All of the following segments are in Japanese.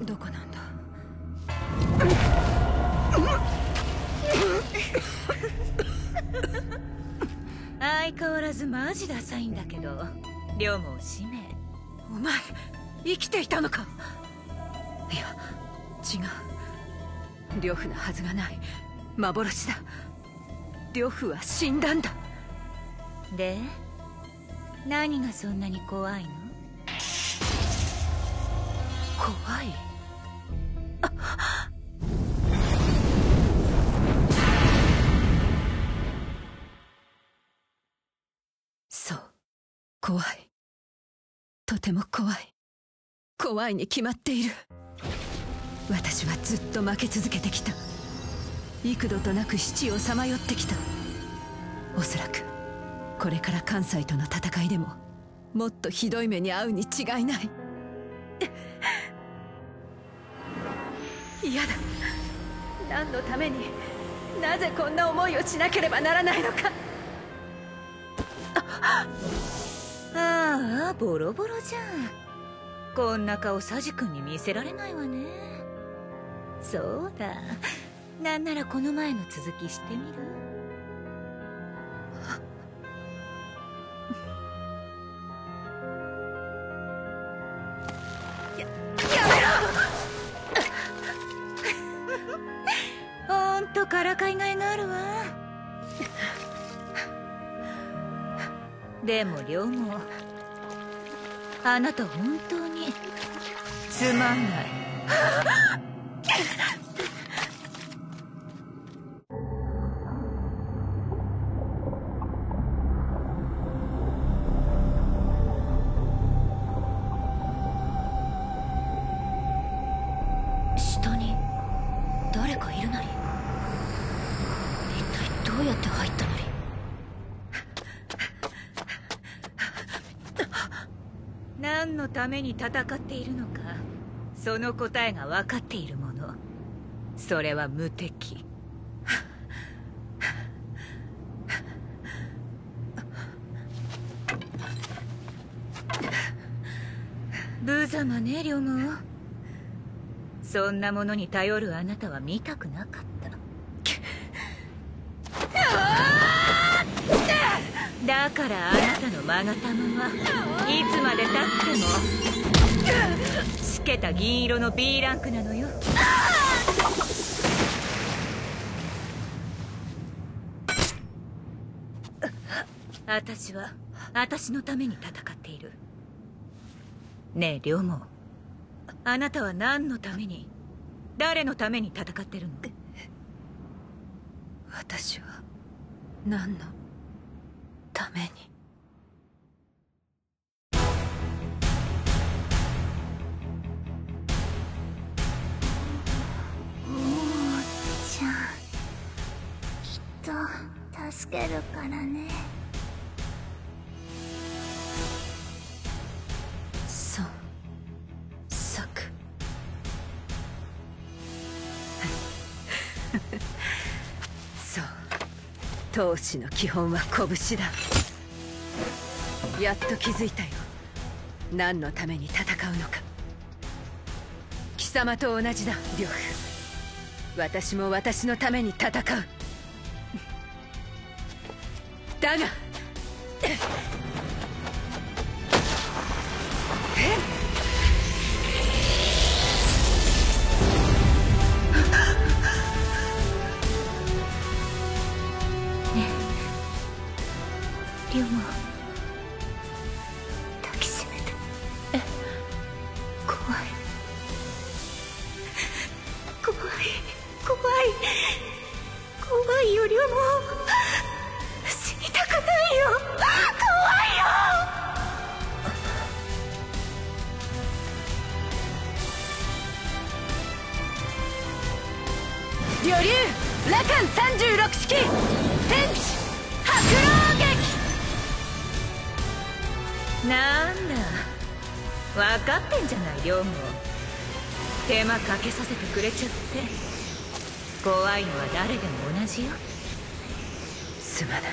どこなんだ。 相変わらずマジダサいんだけど、両も使命。 お前生きていたのか。いや違う、呂布なはずがない。幻だ。呂布は死んだんだ。 で何がそんなに怖いの？ 怖い。そう、怖い。とても怖い。怖いに決まっている。私はずっと負け続けてきた。幾度となく死地をさまよってきた。おそらくこれから関西との戦いでももっとひどい目に遭うに違いない。嫌だ。何のために、なぜこんな思いをしなければならないのか。 ああ、ボロボロじゃん。こんな顔サジ君に見せられないわね。そうだ、なんならこの前の続きしてみる？ほんとからかいがいがあるわ。でも両もあなた本当につまんない。下に誰かいるなり。一体どうやって入ったのり。何のために戦っているのか、その答えが分かっている者、それは無敵。無様ね、両毛。そんなものに頼るあなたは見たくなかった。だからあなたのマガタムはいつまでたってもしけた銀色の B ランクなのよ。私は私のために戦っている。ねえ両毛、あなたは何のために、誰のために戦ってるの？ 私は何のために。 もうちゃん、きっと助けるからね。 孫作。そう、闘志の基本は拳だ。やっと気づいたよ、何のために戦うのか。貴様と同じだ、呂布。私も私のために戦う。だが龍馬抱きしめて。怖い怖い怖い怖いよ龍馬。死にたくないよ。怖いよ。 魚竜羅漢36式天地白狼撃。 なんだ、分かってんじゃない両毛。手間かけさせてくれちゃって。怖いのは誰でも同じよ。 すまない。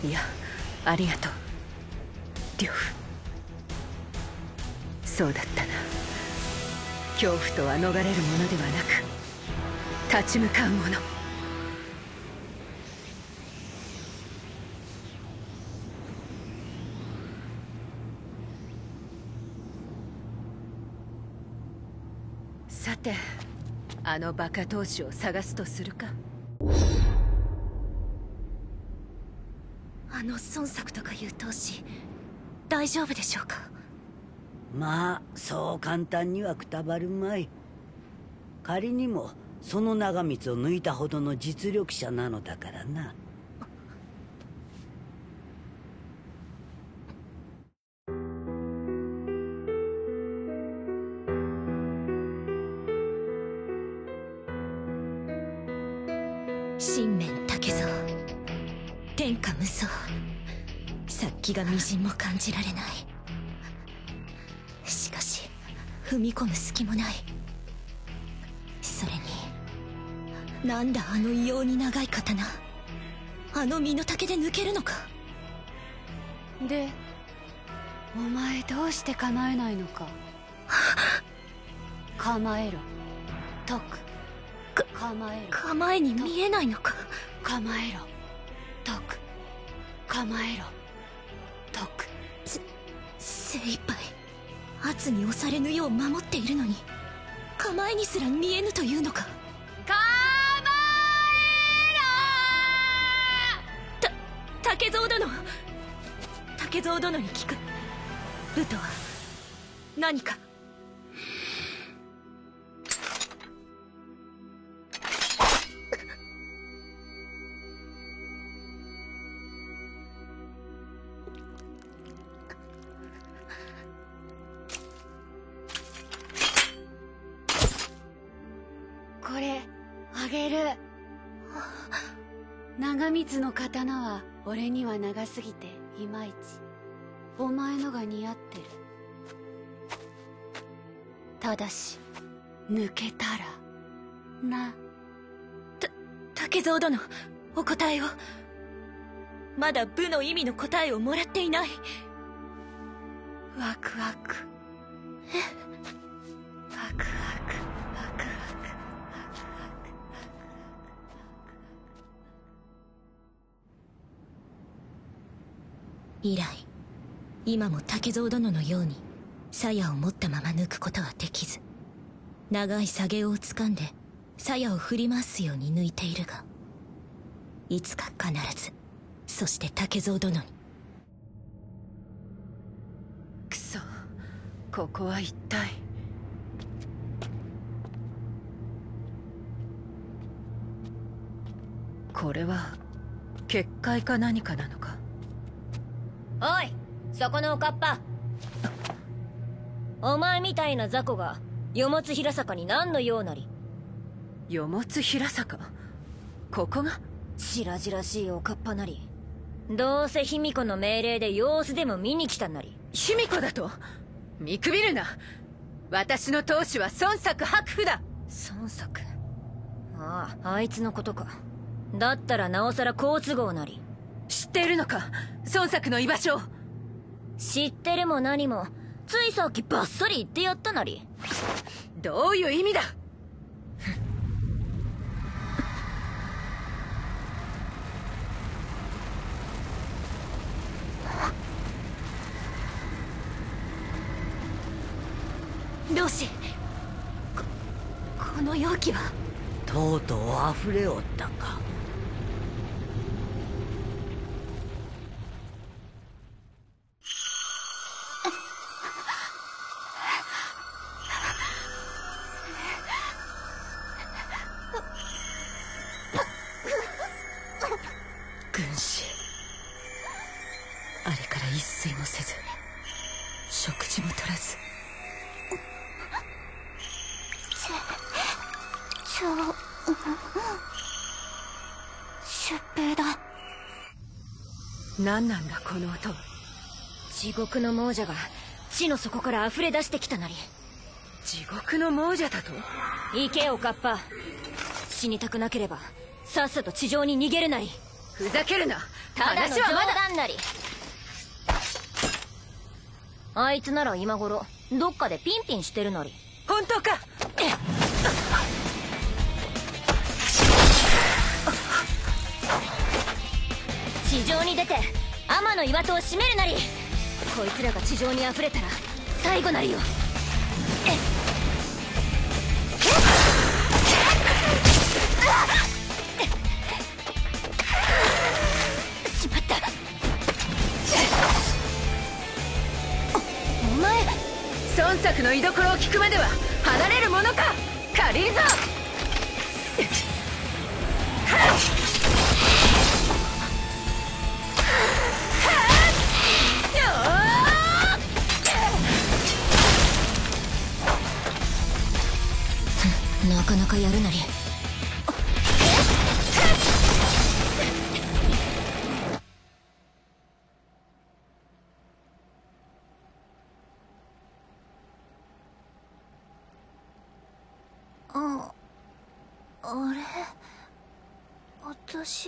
いや、ありがとう呂布。そうだったな、 恐怖とは逃れるものではなく立ち向かうもの。さて、あのバカ闘士を探すとするか。 あの孫作とかいう闘士、大丈夫でしょうか。 まあそう簡単にはくたばるまい。仮にもその長光を抜いたほどの実力者なのだからな。 神面竹蔵、天下無双、殺気がみじんも感じられない。しかし踏み込む隙もない。それになんだあの異様に長い刀、あの身の丈で抜けるのか。 で、お前どうして構えないのか。構えろ、解く。構えろ、 構えに見えないのか。 構えろ、解く。構えろ、解く。 精一杯圧に押されぬよう守っているのに、構えにすら見えぬというのか。 構えろ。竹蔵殿、竹蔵殿に聞く。武とは何か。 これあげる。長光の刀は俺には長すぎていまいち。お前のが似合ってる。ただし抜けたらな。 竹蔵殿、お答えを。まだ武の意味の答えをもらっていない。 ワクワク。ワクワクワクワク。 以来、今も竹蔵殿のように鞘を持ったまま抜くことはできず、長い下げをつかんで鞘を振り回すように抜いているが、いつか必ず、そして竹蔵殿に。 くそ、ここは一体。これは結界か何かなのか。 おい、そこのおかっぱ。お前みたいな雑魚が与物平坂に何の用なり。 与物平坂、ここが。 白々しいおかっぱなり。どうせ卑弥呼の命令で様子でも見に来たなり。 卑弥呼だと？見くびるな。私の闘志は孫作白符だ。 孫作。ああ、あいつのことか。だったらなおさら好都合なり。 知っているのか、孫作の居場所を。 知ってるも何も、ついさっきバッサリ言ってやったなり。 どういう意味だ。 老子、この容器は。 とうとう溢れおったか。 軍師、あれから一睡もせず食事も取らず。 出兵だ。 何なんだこの音は。 地獄の亡者が地の底から溢れ出してきたなり。 地獄の亡者だと？ 行けおかっぱ。死にたくなければさっさと地上に逃げるなり。 ふざけるな。 ただの冗話はまだ。 談なり。あいつなら今頃どっかでピンピンしてるなり。 本当か？ 地上に出て天の岩戸を閉めるなり。こいつらが地上に溢れたら最後なりよ。しまった。お前、 孫作の居所を聞くまでは離れるものか。借りるぞ。 なかなかやるなり。あれ、私、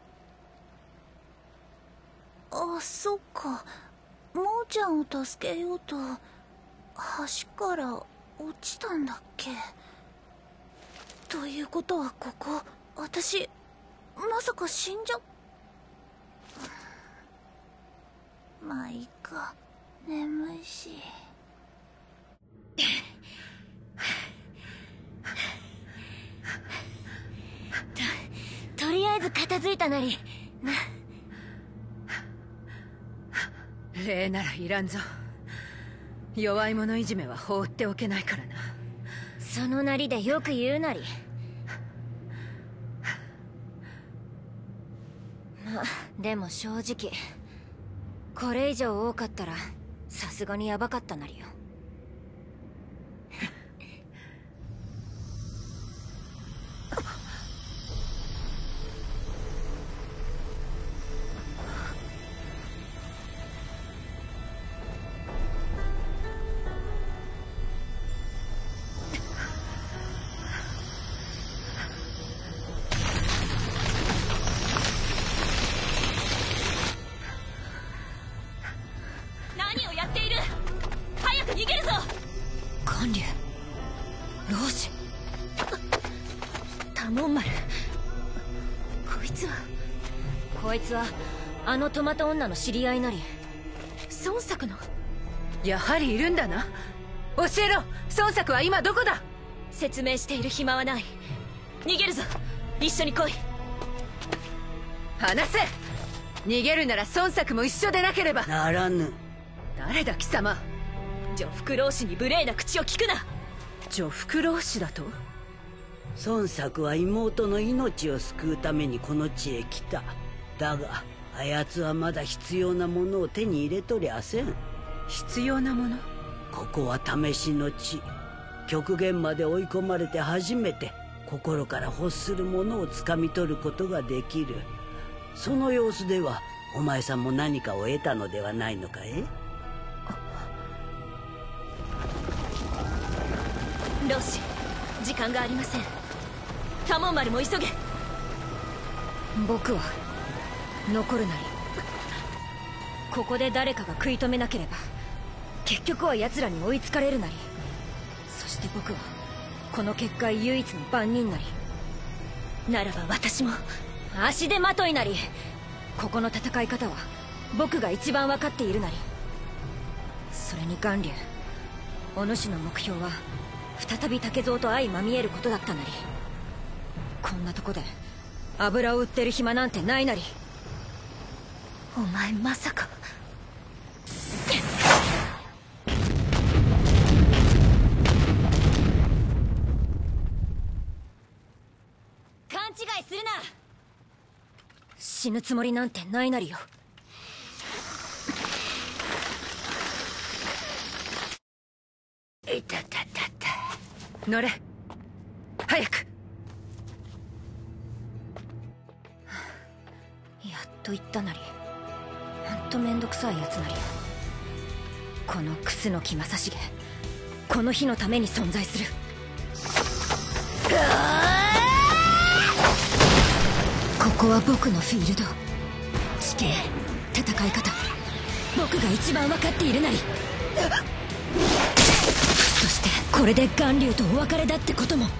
そっか。モーちゃんを助けようと橋から落ちたんだっけ。ということはここ、私まさか死んじゃ。まあいいか、眠いし。とりあえず片付いたなり。 礼ならいらんぞ。弱い者いじめは放っておけないからな。 そのなりでよく言うなり。まあでも正直これ以上多かったらさすがにヤバかったなりよ。 観柳、老子、 多門丸。こいつはあのトマト女の知り合いなり。孫作の。 やはりいるんだな。教えろ、孫作は今どこだ。 説明している暇はない。逃げるぞ、一緒に来い。 話せ。逃げるなら孫作も一緒でなければならぬ。 誰だ貴様。 女服老子に無礼な口を聞くな。 女服老子だと。 孫作は妹の命を救うためにこの地へ来た。だがあやつはまだ必要なものを手に入れとりゃせん。 必要なもの。 ここは試しの地。極限まで追い込まれて初めて心から欲するものを掴み取ることができる。その様子ではお前さんも何かを得たのではないのかい。 老子、時間がありません。多門丸も急げ。 僕は残るなり。 ここで誰かが食い止めなければ結局は奴らに追いつかれるなり。そして僕はこの結界唯一の番人なり。ならば私も足手まといなり。ここの戦い方は僕が一番分かっているなり。それに巌流、お主の目標は再び竹蔵と相まみえることだったなり。こんなとこで油を売ってる暇なんてないなり。お前まさか。勘違いするな。死ぬつもりなんてないなりよ。 いたたたた。 乗れ、早く。 やっと言ったなり。ほんとめんどくさいやつなり。この楠木正成、この日のために存在する。ここは僕のフィールド。地形、戦い方、僕が一番分かっているなり。そしてここれで巌流とお別れだってことも。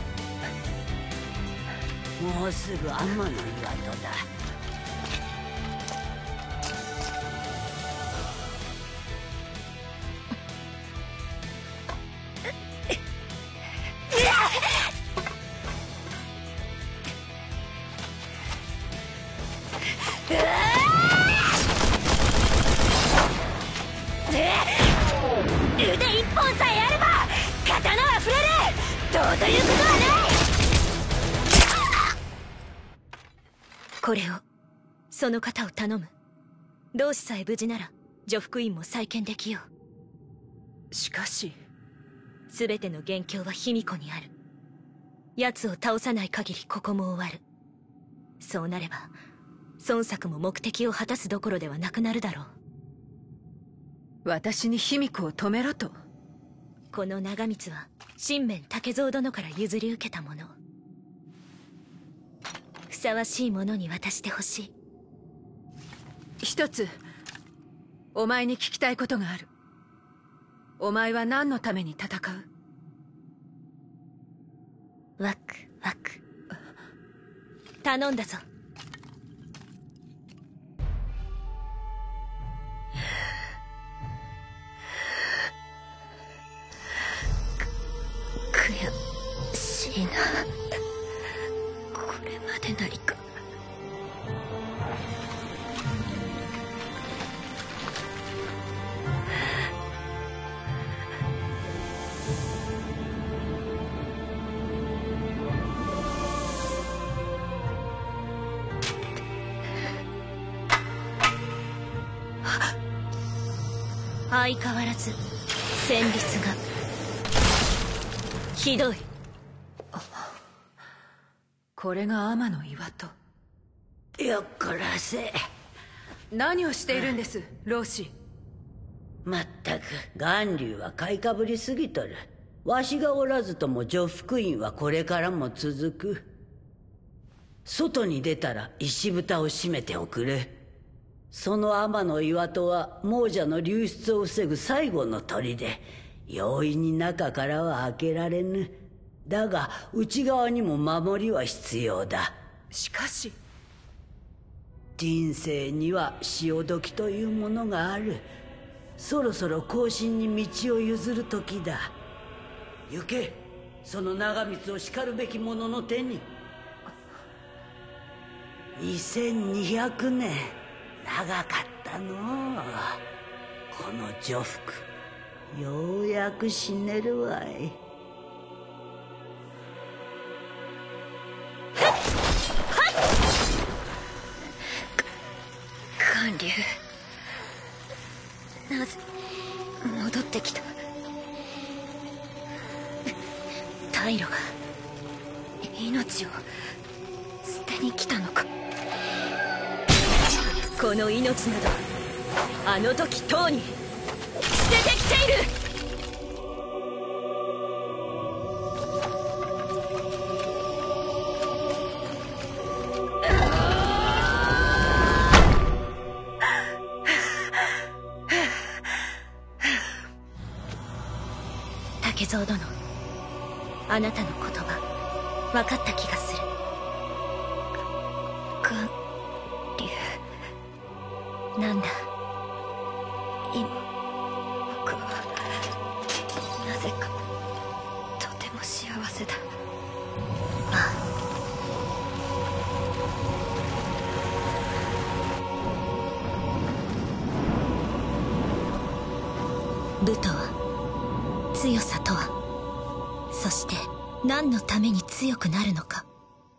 もうすぐ天の岩戸だ。 腕一本さえあれば刀は振れる。どうということはない。これを、その方を頼む。同志さえ無事なら女福院も再建できよう。しかし全ての元凶は卑弥呼にある。奴を倒さない限りここも終わる。そうなれば孫作も目的を果たすどころではなくなるだろう。 私に卑弥呼を止めろと？ この長光は神面竹蔵殿から譲り受けたもの。ふさわしいものに渡してほしい。 一つお前に聞きたいことがある。お前は何のために戦う？ ワクワク頼んだぞ。悔しいな。これまで何か。相変わらず戦慄がひどい。 これが天の岩戸。 よっこらせ。 何をしているんです、老子。 まったく巌流は買いかぶりすぎとる。わしがおらずとも女福院はこれからも続く。外に出たら石蓋を閉めておくれ。その天の岩戸は亡者の流出を防ぐ最後の砦で、容易に中からは開けられぬ。だが内側にも守りは必要だ。 しかし人生には潮時というものがある。そろそろ後進に道を譲る時だ。行け、その長光を叱るべき者の手に。2200年長かったのう。この女福、ようやく死ねるわい。 巌流、なぜ戻ってきた？退路が命を捨てに来たのか？この命などあの時とうに捨ててきている。竹蔵殿、あなたの言葉分かった気がする。巌流、なんだ今僕はなぜかとても幸せだ。ああ、武とは、強さとは、そして何のために強くなるのか。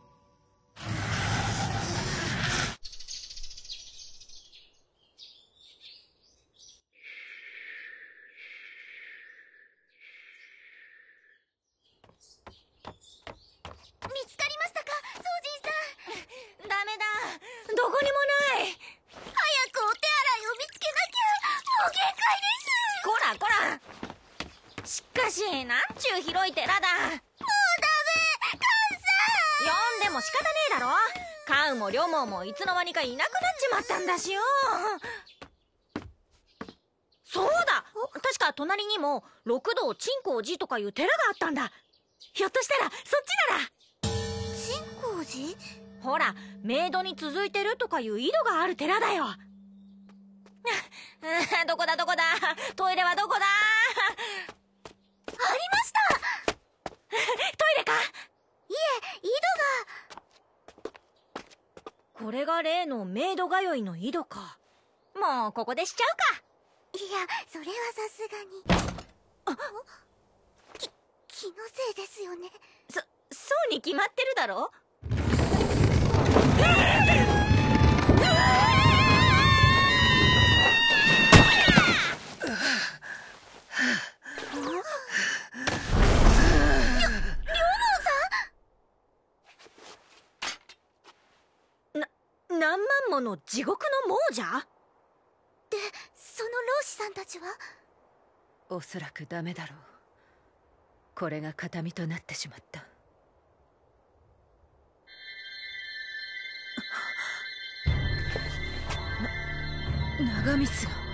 見つかりましたか、宗神さん。ダメだ、どこにもない。早くお手洗いを見つけなきゃ。もう限界です。こらこら。しかし、なんちゅう広い寺だ。もうダメ、カンさん。呼んでも仕方ねえだろ。カウもリョモもいつの間にかいなくなっちまったんだしよ。 そうだ、確か隣にも六道鎮光寺とかいう寺があったんだ。ひょっとしたらそっちなら。 鎮光寺？ ほら、メイドに続いてるとかいう井戸がある寺だよ。どこだどこだ、トイレはどこだ。 ありました。 トイレか。 いえ、井戸が。 これが例のメイド通いの井戸か。もうここでしちゃうか。 いや、それはさすがに。気のせいですよね。 そうに決まってるだろ。何万もの地獄の亡者？ で、その老師さんたちは？ おそらくダメだろう。これが形見となってしまった。長光が。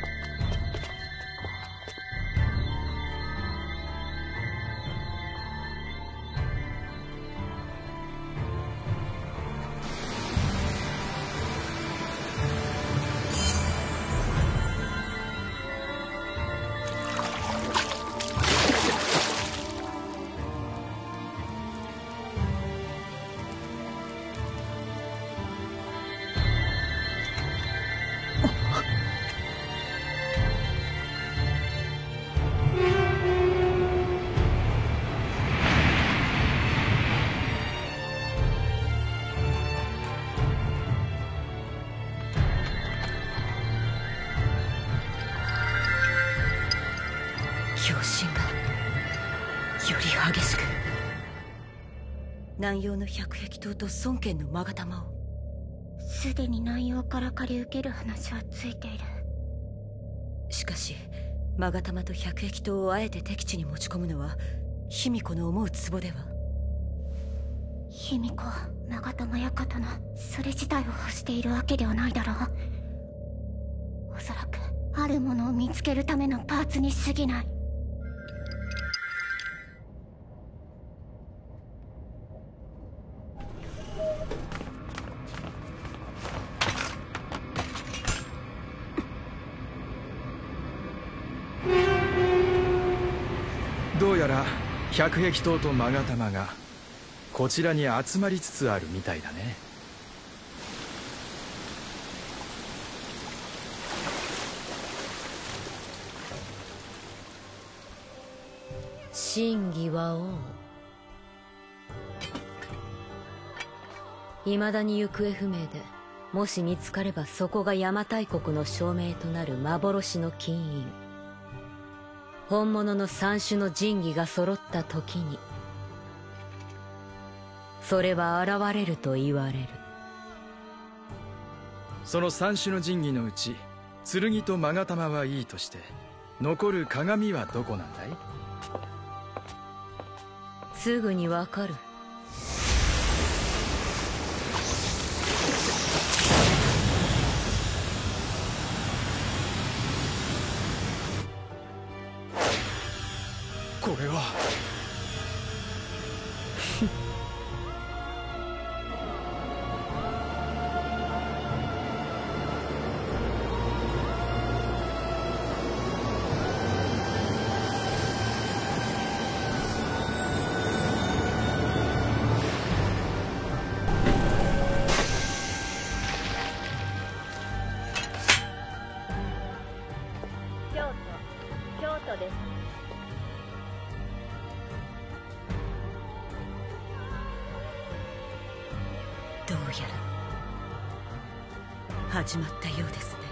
狂心がより激しく。南洋の百壁刀と孫権の勾玉を。 すでに南洋から借り受ける話はついている。 しかし勾玉と百壁刀をあえて敵地に持ち込むのは卑弥呼の思うツボでは。 卑弥呼、勾玉や刀、それ自体を欲しているわけではないだろう。おそらくあるものを見つけるためのパーツに過ぎない。 どうやら百壁刀と勾玉がこちらに集まりつつあるみたいだね。 真偽は王。未だに行方不明で、もし見つかればそこが邪馬台国の証明となる幻の金印。本物の三種の神器が揃った時にそれは現れると言われる。 その三種の神器のうち剣と勾玉はいいとして、残る鏡はどこなんだい？ すぐにわかる。 これは京都です。 どうやら始まったようですね。